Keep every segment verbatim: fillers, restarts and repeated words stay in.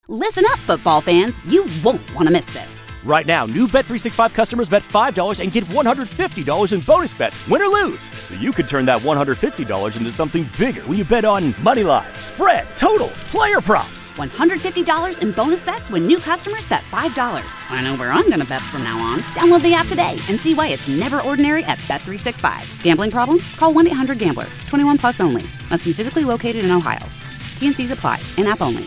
Listen up, football fans. You won't want to miss this. Right now, new Bet three sixty-five customers bet five dollars and get one hundred fifty dollars in bonus bets, win or lose. So you could turn that one hundred fifty dollars into something bigger when you bet on money line, spread, totals, player props. one hundred fifty dollars in bonus bets when new customers bet five dollars. I know where I'm going to bet from now on. Download the app today and see why it's never ordinary at Bet three sixty-five. Gambling problem? Call one eight hundred gambler. twenty-one plus only. Must be physically located in Ohio. T N Cs apply. In-app only.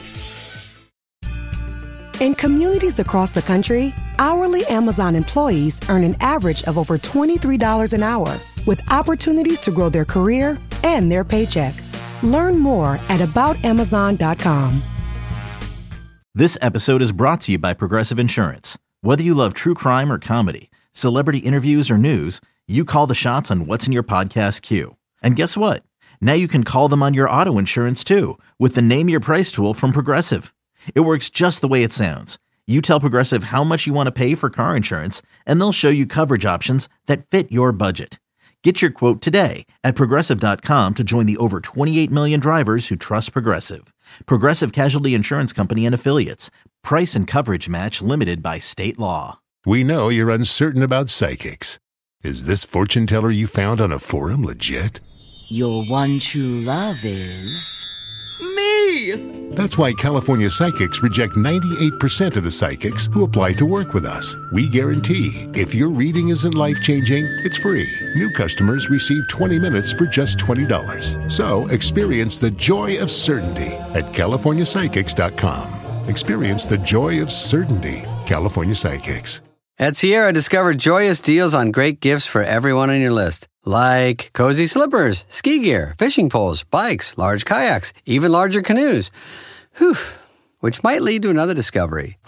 In communities across the country, hourly Amazon employees earn an average of over twenty-three dollars an hour, with opportunities to grow their career and their paycheck. Learn more at about amazon dot com. This episode is brought to you by Progressive Insurance. Whether you love true crime or comedy, celebrity interviews or news, you call the shots on what's in your podcast queue. And guess what? Now you can call them on your auto insurance too, with the Name Your Price tool from Progressive. It works just the way it sounds. You tell Progressive how much you want to pay for car insurance, and they'll show you coverage options that fit your budget. Get your quote today at Progressive dot com to join the over twenty-eight million drivers who trust Progressive. Progressive Casualty Insurance Company and Affiliates. Price and coverage match limited by state law. We know you're uncertain about psychics. Is this fortune teller you found on a forum legit? Your one true love is... me! That's why California Psychics reject ninety-eight percent of the psychics who apply to work with us. We guarantee if your reading isn't life-changing, it's free. New customers receive twenty minutes for just twenty dollars. So experience the joy of certainty at california psychics dot com. Experience the joy of certainty. California Psychics. At Sierra, discover joyous deals on great gifts for everyone on your list. Like cozy slippers, ski gear, fishing poles, bikes, large kayaks, even larger canoes. Whew, which might lead to another discovery.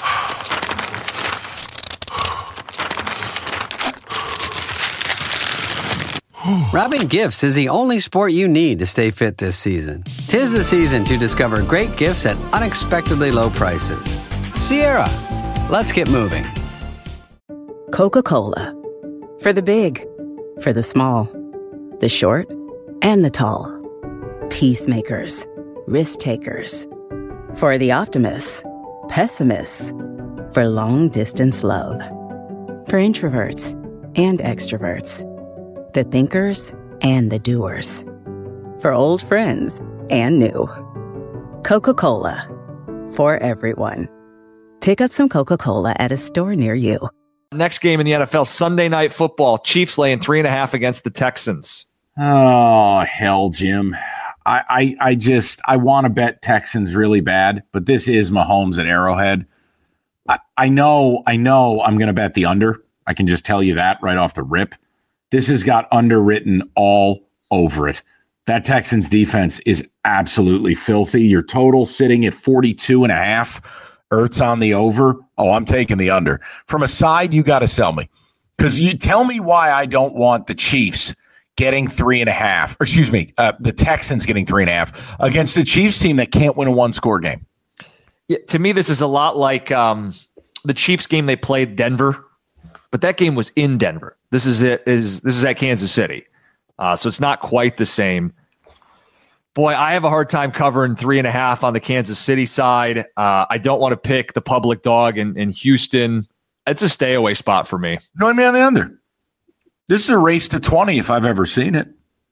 Wrapping gifts is the only sport you need to stay fit this season. 'Tis the season to discover great gifts at unexpectedly low prices. Sierra, let's get moving. Coca-Cola. For the big, for the small, the short, and the tall. Peacemakers, risk takers. For the optimists, pessimists. For long-distance love. For introverts and extroverts. The thinkers and the doers. For old friends and new. Coca-Cola. For everyone. Pick up some Coca-Cola at a store near you. Next game in the N F L, Sunday Night Football. Chiefs laying three and a half against the Texans. Oh, hell, Jim. I, I, I just, I want to bet Texans really bad, but this is Mahomes at Arrowhead. I, I know, I know I'm going to bet the under. I can just tell you that right off the rip. This has got underwritten all over it. That Texans defense is absolutely filthy. Your total sitting at forty-two and a half. Ertz on the over. Oh, I'm taking the under. From a side, you got to sell me. Because you tell me why I don't want the Chiefs getting three and a half. Or excuse me, uh, the Texans getting three and a half against a Chiefs team that can't win a one-score game. Yeah, to me, this is a lot like um, the Chiefs game they played Denver, but that game was in Denver. This is it. Is this is at Kansas City, uh, so it's not quite the same. Boy, I have a hard time covering three and a half on the Kansas City side. Uh, I don't want to pick the public dog in, in Houston. It's a stay away spot for me. Join me on the under. This is a race to twenty if I've ever seen it.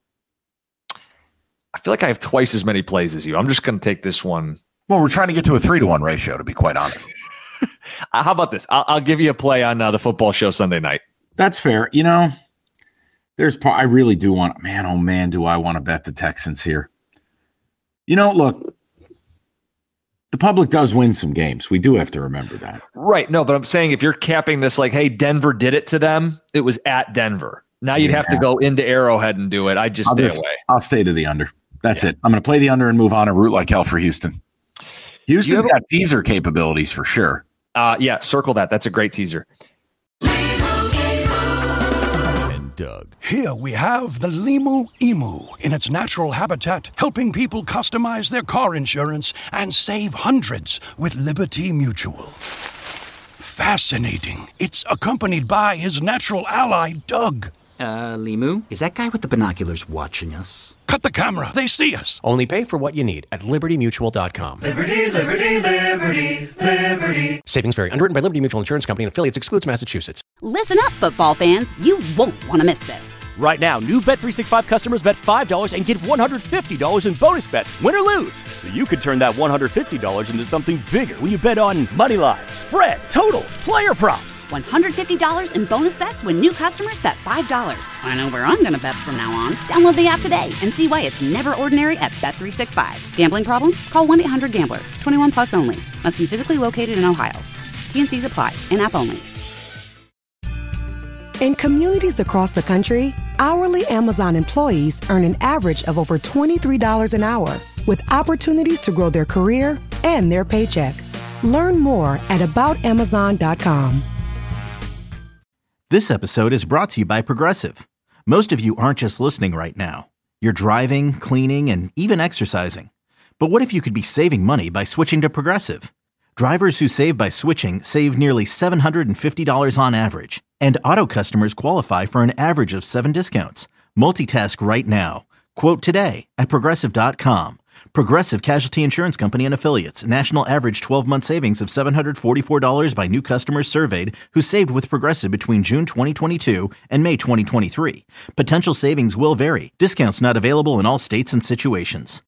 I feel like I have twice as many plays as you. I'm just going to take this one. Well, we're trying to get to a three to one ratio, to be quite honest. How about this? I'll, I'll give you a play on uh, the football show Sunday night. That's fair. You know, there's part I really do want. Man, oh man, do I want to bet the Texans here? You know, look, the public does win some games. We do have to remember that. Right. No, but I'm saying if you're capping this like, hey, Denver did it to them, it was at Denver. Now you'd yeah. have to go into Arrowhead and do it. I just I'll stay just, away. I'll stay to the under. That's yeah. it. I'm going to play the under and move on and root like hell for Houston. Houston's got a- teaser capabilities for sure. Uh, yeah, circle that. That's a great teaser. Doug. Here we have the Limu Emu in its natural habitat, helping people customize their car insurance and save hundreds with Liberty Mutual. Fascinating. It's accompanied by his natural ally, Doug. Uh, Limu, is that guy with the binoculars watching us? Cut the camera. They see us. Only pay for what you need at Liberty Mutual dot com. Liberty, Liberty, Liberty, Liberty. Savings vary. Underwritten by Liberty Mutual Insurance Company and affiliates. Excludes Massachusetts. Listen up, football fans. You won't want to miss this. Right now, new Bet three sixty-five customers bet five dollars and get one hundred fifty dollars in bonus bets, win or lose. So you could turn that one hundred fifty dollars into something bigger when you bet on money line, spread, totals, player props. one hundred fifty dollars in bonus bets when new customers bet five dollars. I know where I'm going to bet from now on. Download the app today and see why it's never ordinary at Bet three sixty-five. Gambling problem? Call one eight hundred gambler. twenty-one plus only. Must be physically located in Ohio. T N Cs apply. In-app only. In communities across the country, hourly Amazon employees earn an average of over twenty-three dollars an hour, with opportunities to grow their career and their paycheck. Learn more at about amazon dot com. This episode is brought to you by Progressive. Most of you aren't just listening right now. You're driving, cleaning, and even exercising. But what if you could be saving money by switching to Progressive? Drivers who save by switching save nearly seven hundred fifty dollars on average. And auto customers qualify for an average of seven discounts. Multitask right now. Quote today at Progressive dot com. Progressive Casualty Insurance Company and Affiliates. National average twelve-month savings of seven hundred forty-four dollars by new customers surveyed who saved with Progressive between June twenty twenty-two and May twenty twenty-three. Potential savings will vary. Discounts not available in all states and situations.